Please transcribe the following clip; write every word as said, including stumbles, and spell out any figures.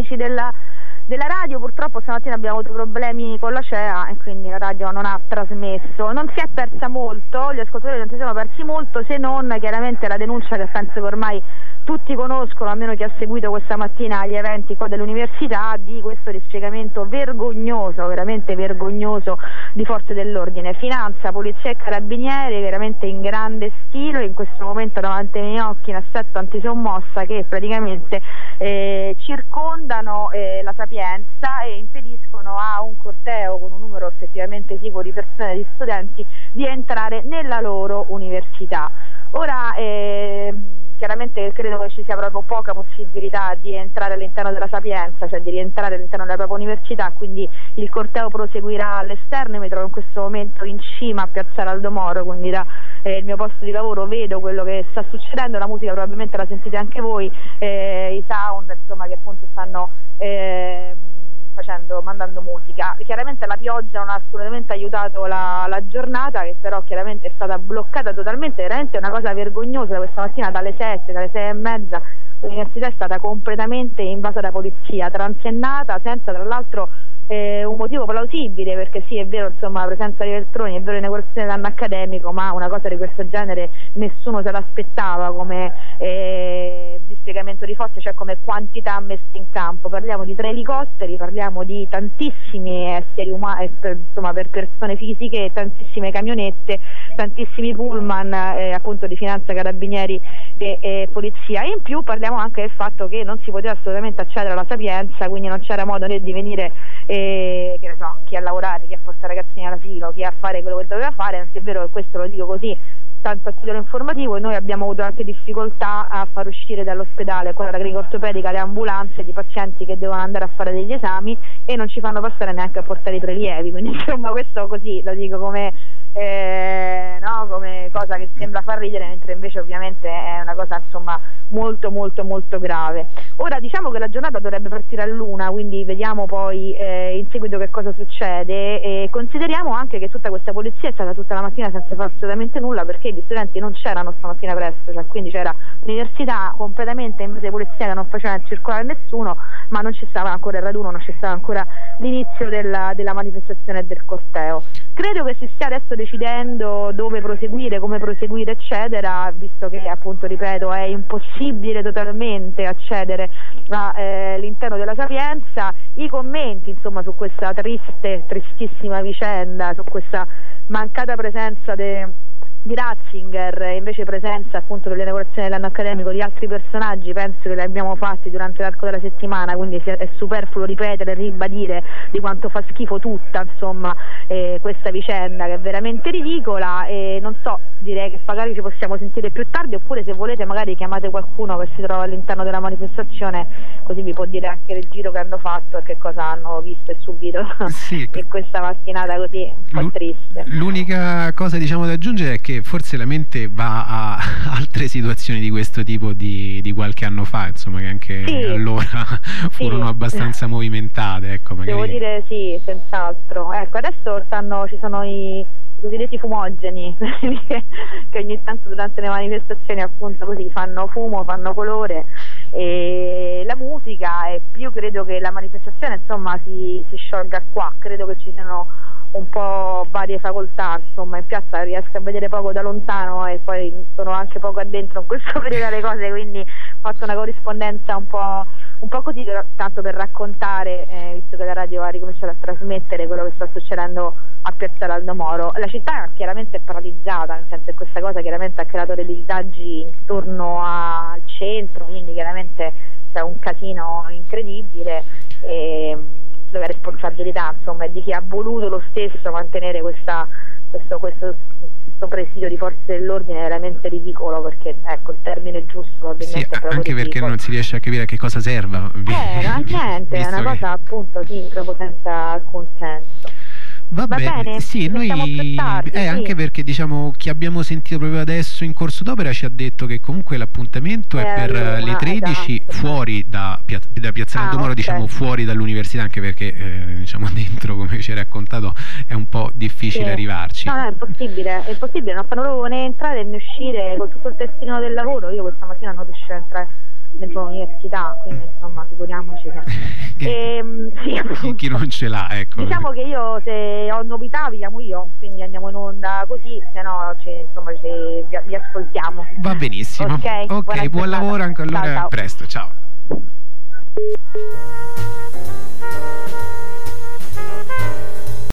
amici della, della radio. Purtroppo stamattina abbiamo avuto problemi con la C E A e quindi la radio non ha trasmesso. Non si è persa molto, gli ascoltatori non si sono persi molto, se non chiaramente la denuncia che penso che ormai tutti conoscono, almeno chi ha seguito questa mattina gli eventi qua dell'università, di questo dispiegamento vergognoso, veramente vergognoso di forze dell'ordine, finanza, polizia e carabinieri, veramente in grande stile, in questo momento davanti ai miei occhi in assetto antisommossa, che praticamente eh, circondano eh, la Sapienza e impediscono a un corteo con un numero effettivamente tipo di persone, di studenti, di entrare nella loro università. Ora eh, chiaramente credo che ci sia proprio poca possibilità di entrare all'interno della Sapienza, cioè di rientrare all'interno della propria università, quindi il corteo proseguirà all'esterno. Io mi trovo in questo momento in cima a Piazzale Aldo Moro, quindi da eh, il mio posto di lavoro vedo quello che sta succedendo, la musica probabilmente la sentite anche voi, eh, i sound insomma che appunto stanno eh, facendo, mandando musica. Chiaramente la pioggia non ha assolutamente aiutato la, la giornata, che però chiaramente è stata bloccata totalmente, veramente è una cosa vergognosa. Questa mattina dalle sette, dalle sei e mezza l'università è stata completamente invasa da polizia, transennata, senza tra l'altro eh, un motivo plausibile, perché sì, è vero, insomma, la presenza di Veltroni, è vero l'inaugurazione dell'anno accademico, ma una cosa di questo genere nessuno se l'aspettava come eh, dispiegamento di forze, cioè come quantità messe in campo. Parliamo di tre elicotteri, parliamo di tantissimi esseri umani, per, insomma, per persone fisiche, tantissime camionette, tantissimi pullman, eh, appunto di finanza, carabinieri e, e polizia. E in più parliamo anche del fatto che non si poteva assolutamente accedere alla Sapienza, quindi non c'era modo né di venire eh, che ne so, chi a lavorare, chi a portare ragazzini all'asilo, chi a fare quello che doveva fare. Anche è vero che questo lo dico così tanto a titolo informativo, e noi abbiamo avuto anche difficoltà a far uscire dall'ospedale con la clinica ortopedica le ambulanze di pazienti che devono andare a fare degli esami e non ci fanno passare neanche a portare i prelievi, quindi insomma questo così lo dico come eh, no, come cosa che sembra far ridere, mentre invece ovviamente è una cosa insomma molto molto molto grave. Ora diciamo che la giornata dovrebbe partire all'una, quindi vediamo poi eh, in seguito che cosa succede, e consideriamo anche che tutta questa polizia è stata tutta la mattina senza fare assolutamente nulla, perché gli studenti non c'erano stamattina presto, cioè quindi c'era l'università completamente invasa di polizia che non faceva circolare nessuno, ma non ci stava ancora il raduno, non ci stava ancora l'inizio della, della manifestazione e del corteo. Credo che si stia adesso decidendo dove proseguire, come proseguire eccetera, visto che appunto, ripeto, è impossibile totalmente accedere all'interno eh, della Sapienza. I commenti insomma su questa triste, tristissima vicenda, su questa mancata presenza de di Ratzinger e invece presenza appunto dell'inaugurazione dell'anno accademico di altri personaggi, penso che li abbiamo fatti durante l'arco della settimana, quindi è superfluo ripetere e ribadire di quanto fa schifo tutta insomma eh, questa vicenda, che è veramente ridicola. E non so, direi che magari ci possiamo sentire più tardi, oppure se volete magari chiamate qualcuno che si trova all'interno della manifestazione, così vi può dire anche il giro che hanno fatto e che cosa hanno visto e subito sì. in questa mattinata così un po' triste. L'unica cosa diciamo da aggiungere è che forse la mente va a altre situazioni di questo tipo di, di qualche anno fa, insomma, che anche sì. allora furono sì. abbastanza movimentate, ecco, magari. Devo dire sì, senz'altro. Ecco, adesso stanno, ci sono i cosiddetti fumogeni che ogni tanto durante le manifestazioni appunto così fanno fumo, fanno colore, e la musica, e più credo che la manifestazione insomma si, si sciolga qua. Credo che ci siano un po' varie facoltà, insomma in piazza riesco a vedere poco da lontano e poi sono anche poco addentro in questo periodo delle cose, quindi ho fatto una corrispondenza un po', un po' così, tanto per raccontare, eh, visto che la radio ha ricominciato a trasmettere quello che sta succedendo a Piazzale Aldo Moro. La città chiaramente è paralizzata, nel senso che questa cosa chiaramente ha creato dei disagi intorno al centro, quindi chiaramente c'è un casino incredibile, e la responsabilità insomma è di chi ha voluto lo stesso mantenere questa, questo, questo, questo presidio di forze dell'ordine veramente ridicolo, perché ecco il termine giusto probabilmente sì, è proprio anche ridicolo. Perché non si riesce a capire a che cosa serva. Eh, no, niente, è una cosa che... appunto sì, proprio senza alcun senso. Va, Va bene, bene, sì, noi tardi, eh, sì. anche perché diciamo chi abbiamo sentito proprio adesso in corso d'opera ci ha detto che comunque l'appuntamento eh, è per allora, le tredici esatto, fuori da, Pia da Piazzale Aldo Moro, ah, okay. diciamo fuori dall'università, anche perché eh, diciamo dentro, come ci hai raccontato, è un po' difficile sì. arrivarci. No, no, è impossibile, è impossibile, non fanno proprio né entrare né uscire con tutto il testino del lavoro. Io questa mattina non riuscivo a entrare dentro l'università, quindi insomma figuriamoci se... e, sì, chi non ce l'ha, ecco. Diciamo che io se ho novità vi chiamo io, quindi andiamo in onda così, se no ci, insomma ci, vi, vi ascoltiamo. Va benissimo. Ok, okay, buon lavoro anche allora, ciao, ciao. Presto, ciao.